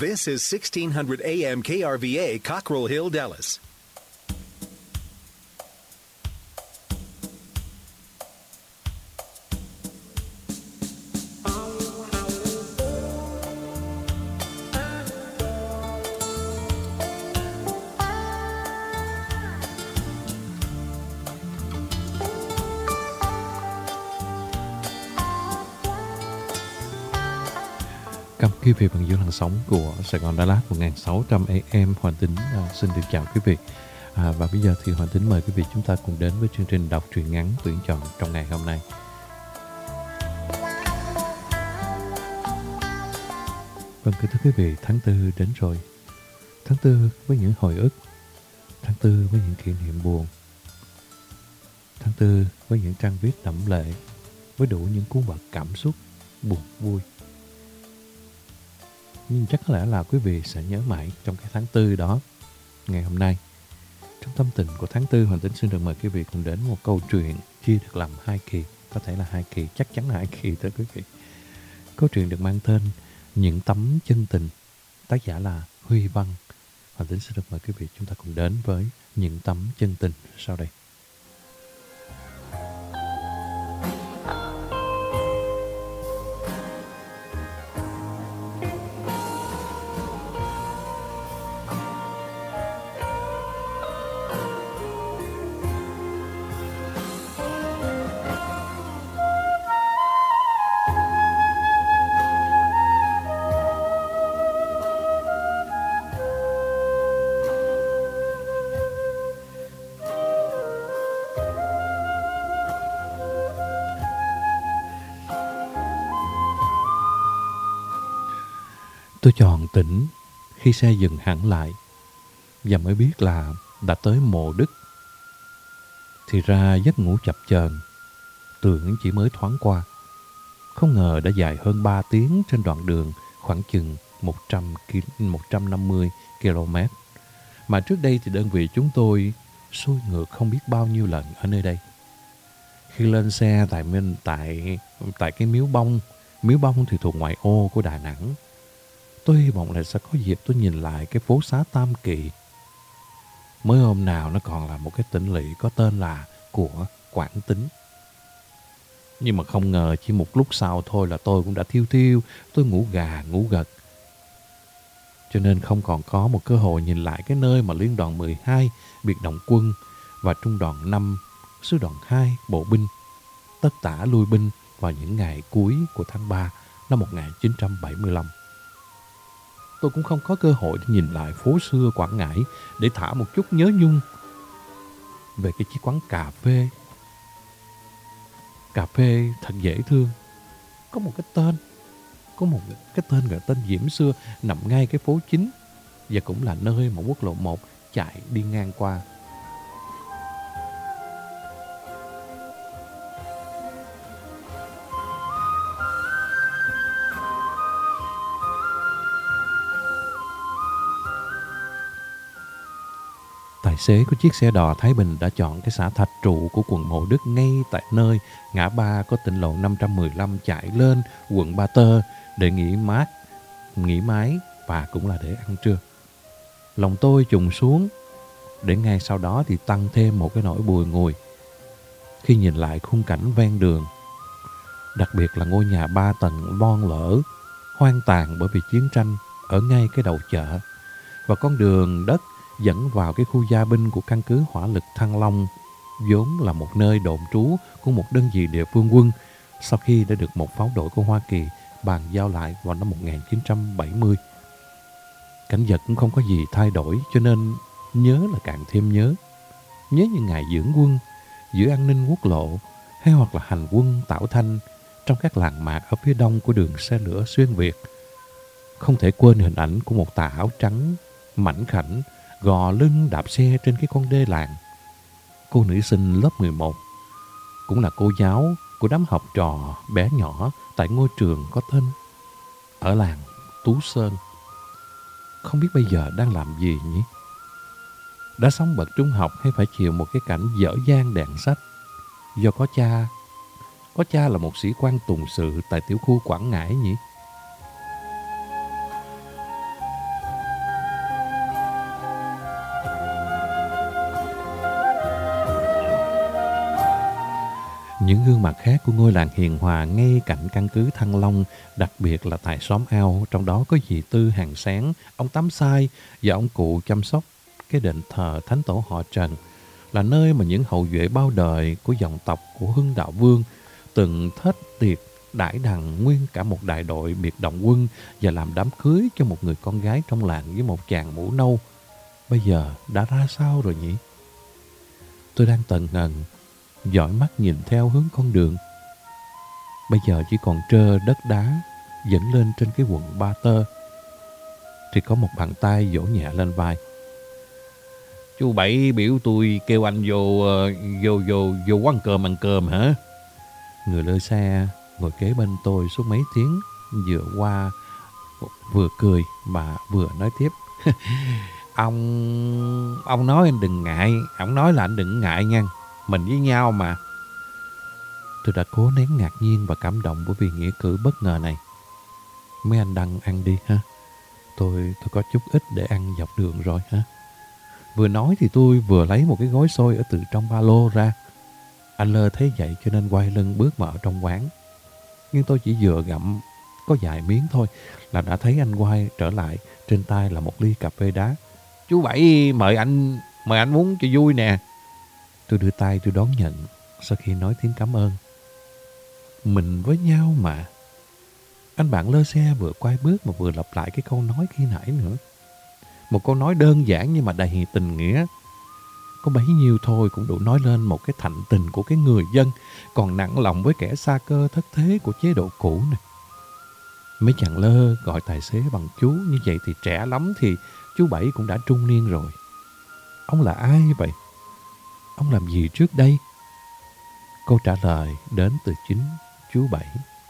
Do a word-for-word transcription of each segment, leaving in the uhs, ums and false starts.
This is sixteen hundred A M K R V A, Cockrell Hill, Dallas. Cảm ơn quý vị bằng dưới làn sóng của Sài Gòn Đà Lạt một nghìn sáu trăm A M. Hoàng Tính à, xin được chào quý vị. À, và bây giờ thì Hoàng Tính mời quý vị chúng ta cùng đến với chương trình đọc truyện ngắn tuyển chọn trong ngày hôm nay. Vâng, kính thưa quý vị, tháng tư đến rồi. Tháng tư với những hồi ức, tháng tư với những kỷ niệm buồn, tháng tư với những trang viết đẫm lệ, với đủ những cung bậc cảm xúc buồn vui. Nhưng chắc có lẽ là quý vị sẽ nhớ mãi trong cái tháng tư đó. Ngày hôm nay, trong tâm tình của tháng tư, Hoàng Tính xin được mời quý vị cùng đến một câu chuyện chia được làm hai kỳ. Có thể là hai kỳ, chắc chắn là hai kỳ thưa quý vị. Câu chuyện được mang tên Những Tấm Chân Tình, tác giả là Huy Văn. Hoàng Tính xin được mời quý vị chúng ta cùng đến với Những Tấm Chân Tình sau đây. Tôi chọn tỉnh khi xe dừng hẳn lại và mới biết là đã tới Mộ Đức. Thì ra giấc ngủ chập chờn, tưởng chỉ mới thoáng qua. Không ngờ đã dài hơn ba tiếng trên đoạn đường khoảng chừng một trăm năm mươi ki lô mét. Mà trước đây thì đơn vị chúng tôi xuôi ngược không biết bao nhiêu lần ở nơi đây. Khi lên xe tại tại tại cái Miếu Bông, Miếu Bông thì thuộc ngoại ô của Đà Nẵng. Tôi hy vọng là sẽ có dịp tôi nhìn lại cái phố xá Tam Kỳ. Mới hôm nào nó còn là một cái tỉnh lỵ có tên là của Quảng Tín. Nhưng mà không ngờ chỉ một lúc sau thôi là tôi cũng đã thiêu thiêu, tôi ngủ gà ngủ gật. Cho nên không còn có một cơ hội nhìn lại cái nơi mà Liên đoàn mười hai, biệt động quân và Trung đoàn năm, Sư đoàn hai, bộ binh tất tả lui binh vào những ngày cuối của tháng ba năm một nghìn chín trăm bảy mươi lăm. Tôi cũng không có cơ hội để nhìn lại phố xưa Quảng Ngãi để thả một chút nhớ nhung về cái chiếc quán cà phê. Cà phê thật dễ thương. Có một cái tên, có một cái tên gọi tên Diễm xưa nằm ngay cái phố chính và cũng là nơi mà quốc lộ một chạy đi ngang qua. Tài xế của chiếc xe đò Thái Bình đã chọn cái xã Thạch Trụ của quận Mộ Đức ngay tại nơi ngã ba có tỉnh lộ năm trăm mười lăm chạy lên quận Ba Tơ để nghỉ mát, nghỉ mái và cũng là để ăn trưa. Lòng tôi trùng xuống để ngay sau đó thì tăng thêm một cái nỗi bùi ngùi khi nhìn lại khung cảnh ven đường. Đặc biệt là ngôi nhà ba tầng lon lở, hoang tàn bởi vì chiến tranh ở ngay cái đầu chợ và con đường đất dẫn vào cái khu gia binh của căn cứ hỏa lực Thăng Long, vốn là một nơi đồn trú của một đơn vị địa phương quân sau khi đã được một pháo đội của Hoa Kỳ bàn giao lại vào năm một nghìn chín trăm bảy mươi. Cảnh vật cũng không có gì thay đổi cho nên nhớ là càng thêm nhớ. Nhớ những ngày dưỡng quân, giữ an ninh quốc lộ hay hoặc là hành quân tạo thanh trong các làng mạc ở phía đông của đường xe lửa xuyên Việt. Không thể quên hình ảnh của một tà áo trắng, mảnh khảnh, gò lưng đạp xe trên cái con đê làng. Cô nữ sinh lớp mười một, cũng là cô giáo của đám học trò bé nhỏ tại ngôi trường có tên ở làng Tú Sơn. Không biết bây giờ đang làm gì nhỉ? Đã xong bậc trung học hay phải chịu một cái cảnh dở dang đèn sách do có cha, có cha là một sĩ quan tùng sự tại tiểu khu Quảng Ngãi nhỉ? Những gương mặt khác của ngôi làng hiền hòa ngay cạnh căn cứ Thăng Long, đặc biệt là tại xóm Ao, trong đó có dì Tư hàng sáng, ông Tám Sai và ông cụ chăm sóc cái đền thờ thánh tổ họ Trần, là nơi mà những hậu duệ bao đời của dòng tộc của Hưng Đạo Vương từng thết tiệc đãi đằng nguyên cả một đại đội biệt động quân và làm đám cưới cho một người con gái trong làng với một chàng mũ nâu. Bây giờ đã ra sao rồi nhỉ? Tôi đang tần ngần, dõi mắt nhìn theo hướng con đường. Bây giờ chỉ còn trơ đất đá dẫn lên trên cái quận Ba Tơ. Thì có một bàn tay vỗ nhẹ lên vai. Chú Bảy biểu tôi kêu anh vô vô vô vô quán cơm ăn cơm hả? Người lơ xe ngồi kế bên tôi suốt mấy tiếng, vừa qua vừa cười mà vừa nói tiếp. Ông ông nói anh đừng ngại, ông nói là anh đừng ngại nha, mình với nhau mà. Tôi đã cố nén ngạc nhiên và cảm động bởi vì nghĩa cử bất ngờ này. Mấy anh đăng ăn đi ha. Tôi tôi có chút ít để ăn dọc đường rồi ha. Vừa nói thì tôi vừa lấy một cái gói xôi ở từ trong ba lô ra. Anh Lơ thấy vậy cho nên quay lưng bước vào trong quán. Nhưng tôi chỉ vừa gặm có vài miếng thôi là đã thấy anh quay trở lại, trên tay là một ly cà phê đá. Chú Bảy mời anh, mời anh uống cho vui nè. Tôi đưa tay tôi đón nhận sau khi nói tiếng cảm ơn. Mình với nhau mà. Anh bạn lơ xe vừa quay bước mà vừa lặp lại cái câu nói khi nãy nữa. Một câu nói đơn giản nhưng mà đầy tình nghĩa. Có bấy nhiêu thôi cũng đủ nói lên một cái thạnh tình của cái người dân còn nặng lòng với kẻ xa cơ thất thế của chế độ cũ này. Mấy chàng Lơ gọi tài xế bằng chú như vậy thì trẻ lắm thì chú Bảy cũng đã trung niên rồi. Ông là ai vậy? Ông làm gì trước đây? Câu trả lời đến từ chính chú Bảy.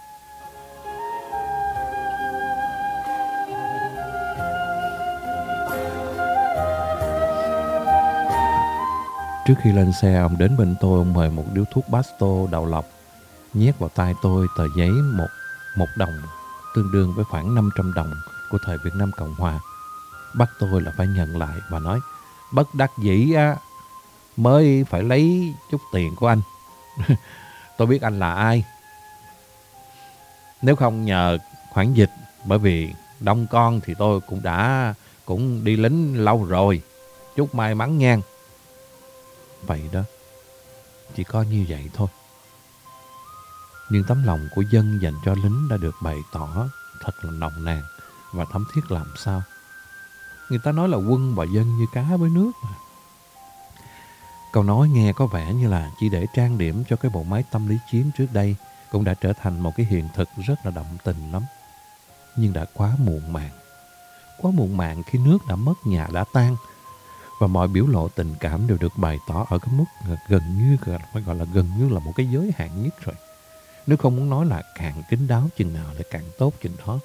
Trước khi lên xe, ông đến bên tôi, ông mời một điếu thuốc Basto đầu lọc, nhét vào tay tôi tờ giấy một, một đồng, tương đương với khoảng năm trăm đồng của thời Việt Nam Cộng Hòa. Bắt tôi là phải nhận lại và nói, bất đắc dĩ á, mới phải lấy chút tiền của anh. Tôi biết anh là ai. Nếu không nhờ khoản dịch, bởi vì đông con thì tôi cũng đã cũng đi lính lâu rồi. Chúc may mắn nha. Vậy đó, chỉ có như vậy thôi. Nhưng tấm lòng của dân dành cho lính đã được bày tỏ thật là nồng nàn và thấm thiết làm sao. Người ta nói là quân và dân như cá với nước mà. Câu nói nghe có vẻ như là chỉ để trang điểm cho cái bộ máy tâm lý chiến trước đây cũng đã trở thành một cái hiện thực rất là động tình lắm. Nhưng đã quá muộn màng. Quá muộn màng khi nước đã mất, nhà đã tan. Và mọi biểu lộ tình cảm đều được bày tỏ ở cái mức gần như, phải gọi là gần như là một cái giới hạn nhất rồi. Nếu không muốn nói là càng kín đáo chừng nào lại càng tốt chừng đó.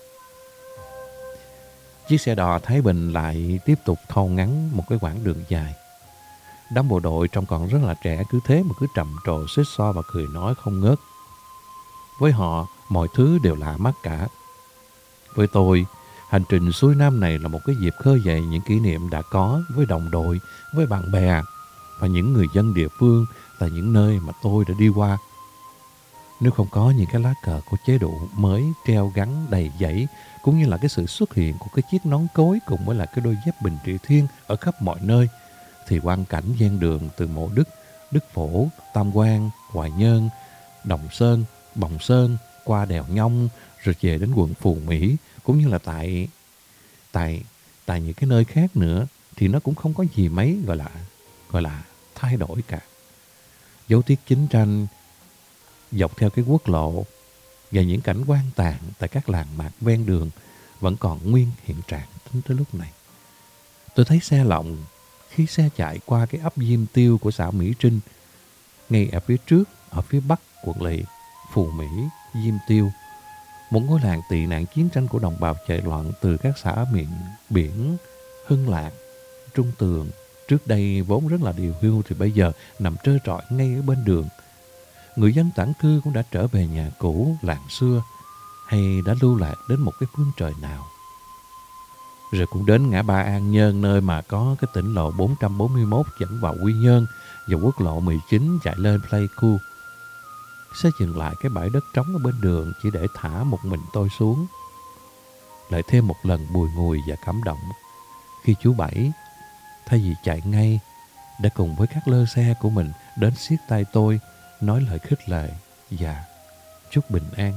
Chiếc xe đò Thái Bình lại tiếp tục thâu ngắn một cái quãng đường dài. Đám bộ đội trông còn rất là trẻ, cứ thế mà cứ trầm trồ xích xoa và cười nói không ngớt. Với họ, mọi thứ đều lạ mắt cả. Với tôi, hành trình xuôi Nam này là một cái dịp khơi dậy những kỷ niệm đã có với đồng đội, với bạn bè và những người dân địa phương tại những nơi mà tôi đã đi qua. Nếu không có những cái lá cờ của chế độ mới treo gắn đầy dãy, cũng như là cái sự xuất hiện của cái chiếc nón cối cùng với là cái đôi dép Bình Trị Thiên ở khắp mọi nơi, thì quang cảnh ven đường từ Mộ Đức, Đức Phổ, Tam Quan, Hoài Nhơn, Đồng Sơn, Bồng Sơn, qua đèo Nhông, rồi về đến quận Phú Mỹ, cũng như là tại tại tại những cái nơi khác nữa, thì nó cũng không có gì mấy gọi là gọi là thay đổi cả. Dấu tích chiến tranh dọc theo cái quốc lộ và những cảnh quan tàn tại các làng mạc ven đường vẫn còn nguyên hiện trạng tính tới lúc này. Tôi thấy xe lộng khi xe chạy qua cái ấp Diêm Tiêu của xã Mỹ Trinh, ngay ở phía trước, ở phía bắc quận lỵ, Phú Mỹ, Diêm Tiêu, một ngôi làng tị nạn chiến tranh của đồng bào chạy loạn từ các xã miền biển Hưng Lạc, Trung Tường, trước đây vốn rất là điều hưu thì bây giờ nằm trơ trọi ngay ở bên đường. Người dân tản cư cũng đã trở về nhà cũ, làng xưa, hay đã lưu lạc đến một cái phương trời nào. Rồi cũng đến ngã ba An Nhơn, nơi mà có cái tỉnh lộ bốn trăm bốn mươi mốt dẫn vào Quy Nhơn và quốc lộ mười chín chạy lên Pleiku. sẽ dừng lại cái bãi đất trống ở bên đường chỉ để thả một mình tôi xuống. Lại thêm một lần bùi ngùi và cảm động khi chú Bảy thay vì chạy ngay đã cùng với các lơ xe của mình đến siết tay tôi, nói lời khích lệ và chúc bình an.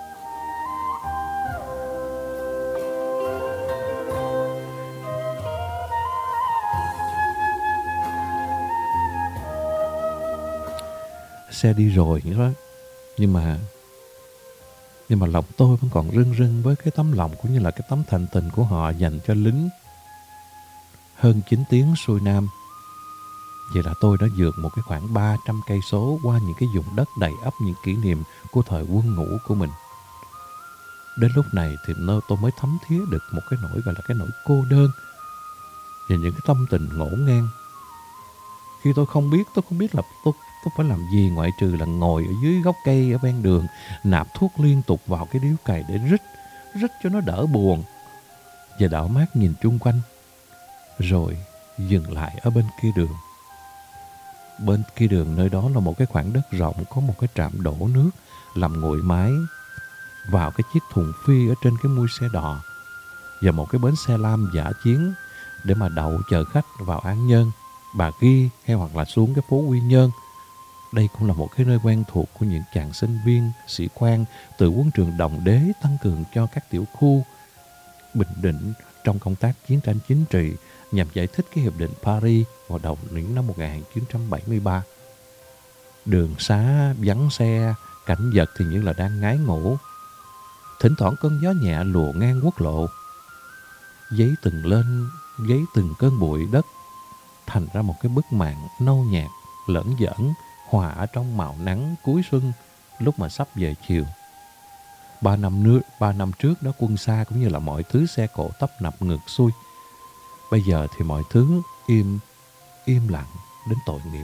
Xe đi rồi đó, nhưng mà nhưng mà lòng tôi vẫn còn rưng rưng với cái tấm lòng cũng như là cái tấm thành tình của họ dành cho lính. Hơn chín tiếng xuôi Nam, vậy là tôi đã vượt một cái khoảng ba trăm cây số qua những cái vùng đất đầy ắp những kỷ niệm của thời quân ngũ của mình. Đến lúc này thì nơi tôi mới thấm thía được một cái nỗi gọi là cái nỗi cô đơn và những cái tâm tình ngổn ngang. Khi tôi không biết, tôi không biết là tôi, tôi phải làm gì ngoại trừ là ngồi ở dưới gốc cây ở ven đường, nạp thuốc liên tục vào cái điếu cày để rít, rít cho nó đỡ buồn. Và đảo mắt nhìn chung quanh, rồi dừng lại ở bên kia đường. Bên kia đường nơi đó là một cái khoảng đất rộng, có một cái trạm đổ nước làm nguội mái vào cái chiếc thùng phi ở trên cái mui xe đò, và một cái bến xe lam dã chiến để mà đậu chờ khách vào An Nhơn, Bà Ghi hay hoặc là xuống cái phố Quy Nhơn. Đây cũng là một cái nơi quen thuộc của những chàng sinh viên, sĩ quan từ quân trường Đồng Đế tăng cường cho các tiểu khu Bình Định trong công tác chiến tranh chính trị nhằm giải thích cái hiệp định Paris vào đầu những năm một nghìn chín trăm bảy mươi ba. Đường xá vắng xe, cảnh vật thì như là đang ngái ngủ. Thỉnh thoảng cơn gió nhẹ lùa ngang quốc lộ, giấy từng lên, giấy từng cơn bụi đất, thành ra một cái bức màn nâu nhạt, lẫn giỡn, hòa ở trong màu nắng cuối xuân lúc mà sắp về chiều. Ba năm nước, ba năm trước đó quân xa cũng như là mọi thứ xe cộ tấp nập ngược xuôi. Bây giờ thì mọi thứ im, im lặng đến tội nghiệp.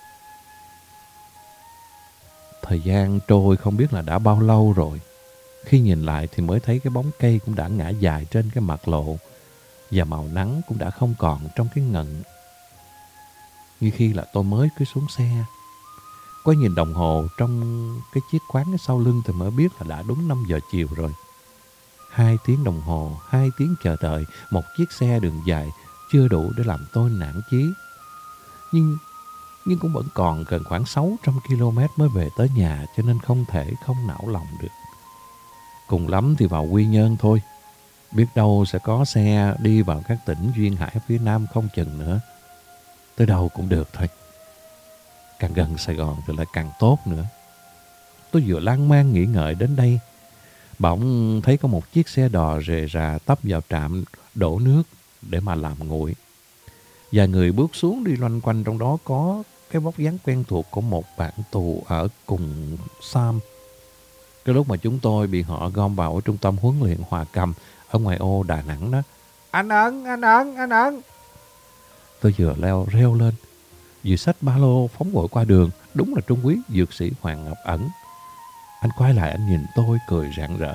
Thời gian trôi không biết là đã bao lâu rồi. Khi nhìn lại thì mới thấy cái bóng cây cũng đã ngã dài trên cái mặt lộ, và màu nắng cũng đã không còn trong cái ngần như khi là tôi mới cứ xuống xe. Có nhìn đồng hồ trong cái chiếc quán sau lưng thì mới biết là đã đúng năm giờ chiều rồi. Hai tiếng đồng hồ, hai tiếng chờ đợi một chiếc xe đường dài chưa đủ để làm tôi nản chí. Nhưng nhưng cũng vẫn còn gần khoảng sáu trăm ki lô mét mới về tới nhà, cho nên không thể không não lòng được. Cùng lắm thì vào Quy Nhơn thôi. Biết đâu sẽ có xe đi vào các tỉnh duyên hải phía Nam không chừng nữa. Tới đâu cũng được thôi. Càng gần Sài Gòn thì lại càng tốt nữa. Tôi vừa lan man nghĩ ngợi đến đây, bỗng thấy có một chiếc xe đò rề rà tấp vào trạm đổ nước để mà làm nguội. Vài người bước xuống đi loanh quanh, trong đó có cái vóc dáng quen thuộc của một bạn tù ở cùng Sam. Cái lúc mà chúng tôi bị họ gom vào ở trung tâm huấn luyện Hòa Cầm ở ngoài ô Đà Nẵng đó. Anh Ấn, anh Ấn, anh Ấn. Tôi vừa leo reo lên, vừa xách ba lô phóng vội qua đường. Đúng là trung úy dược sĩ Hoàng Ngọc Ẩn. Anh quay lại, anh nhìn tôi cười rạng rỡ.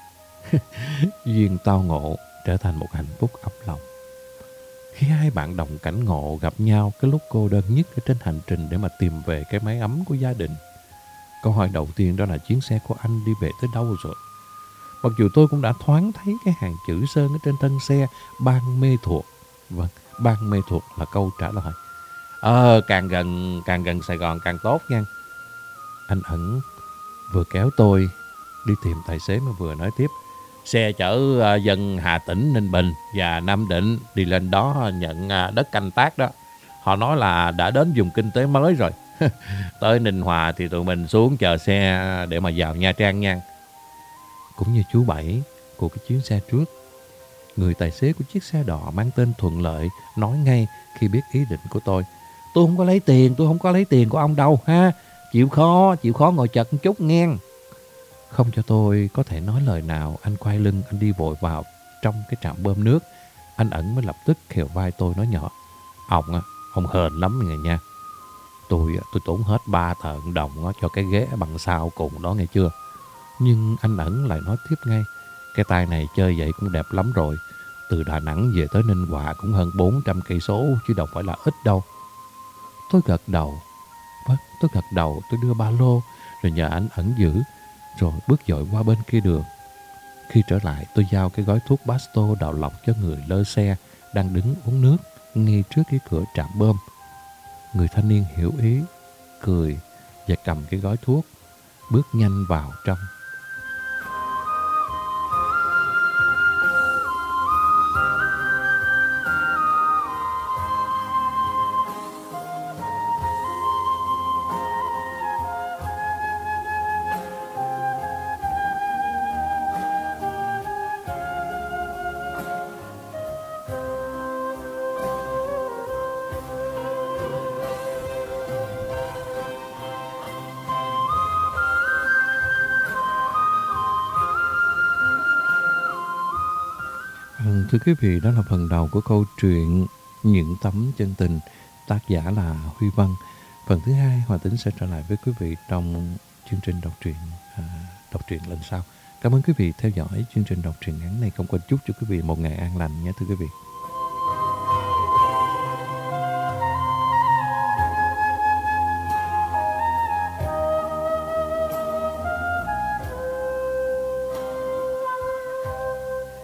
Duyên tao ngộ trở thành một hạnh phúc ấm lòng. Khi hai bạn đồng cảnh ngộ gặp nhau cái lúc cô đơn nhất ở trên hành trình để mà tìm về cái mái ấm của gia đình. Câu hỏi đầu tiên đó là chuyến xe của anh đi về tới đâu rồi? Mặc dù tôi cũng đã thoáng thấy cái hàng chữ sơn ở trên thân xe, Ban Mê Thuột. Vâng, Ban Mê Thuột là câu trả lời. Ờ, càng gần càng gần Sài Gòn càng tốt nha. Anh Ẩn vừa kéo tôi đi tìm tài xế mà vừa nói tiếp. Xe chở uh, dân Hà Tĩnh, Ninh Bình và Nam Định đi lên đó nhận uh, đất canh tác đó. Họ nói là đã đến vùng kinh tế mới rồi. Tới Ninh Hòa thì tụi mình xuống chờ xe để mà vào Nha Trang nha. Cũng như chú Bảy của cái chuyến xe trước, người tài xế của chiếc xe đò mang tên Thuận Lợi nói ngay khi biết ý định của tôi. Tôi không có lấy tiền, tôi không có lấy tiền của ông đâu ha. Chịu khó, chịu khó ngồi chật một chút nghe. Không cho tôi có thể nói lời nào, anh quay lưng, anh đi vội vào trong cái trạm bơm nước. Anh Ẩn mới lập tức khều vai tôi nói nhỏ. Ông á, ông hên lắm nghe nha. Tôi tôi tốn hết ba thợn đồng cho cái ghế bằng sao cùng đó nghe chưa. Nhưng anh Ẩn lại nói tiếp ngay. Cái tay này chơi vậy cũng đẹp lắm rồi. Từ Đà Nẵng về tới Ninh Hòa cũng hơn bốn trăm cây số chứ đâu phải là ít đâu. Tôi gật đầu. Vâng, tôi gật đầu, tôi đưa ba lô, rồi nhờ ảnh ẩn giữ, rồi bước dội qua bên kia đường. Khi trở lại, tôi giao cái gói thuốc Basto đào lọc cho người lơ xe đang đứng uống nước ngay trước cái cửa trạm bơm. Người thanh niên hiểu ý, cười và cầm cái gói thuốc, bước nhanh vào trong. Thưa quý vị, đó là phần đầu của câu chuyện Những Tấm Chân Tình, tác giả là Huy Văn. Phần thứ hai, Hòa Tính sẽ trở lại với quý vị trong chương trình đọc truyện à, đọc truyện lần sau. Cảm ơn quý vị theo dõi chương trình đọc truyện ngắn này. Không quên chúc cho quý vị một ngày an lành nhé thưa quý vị.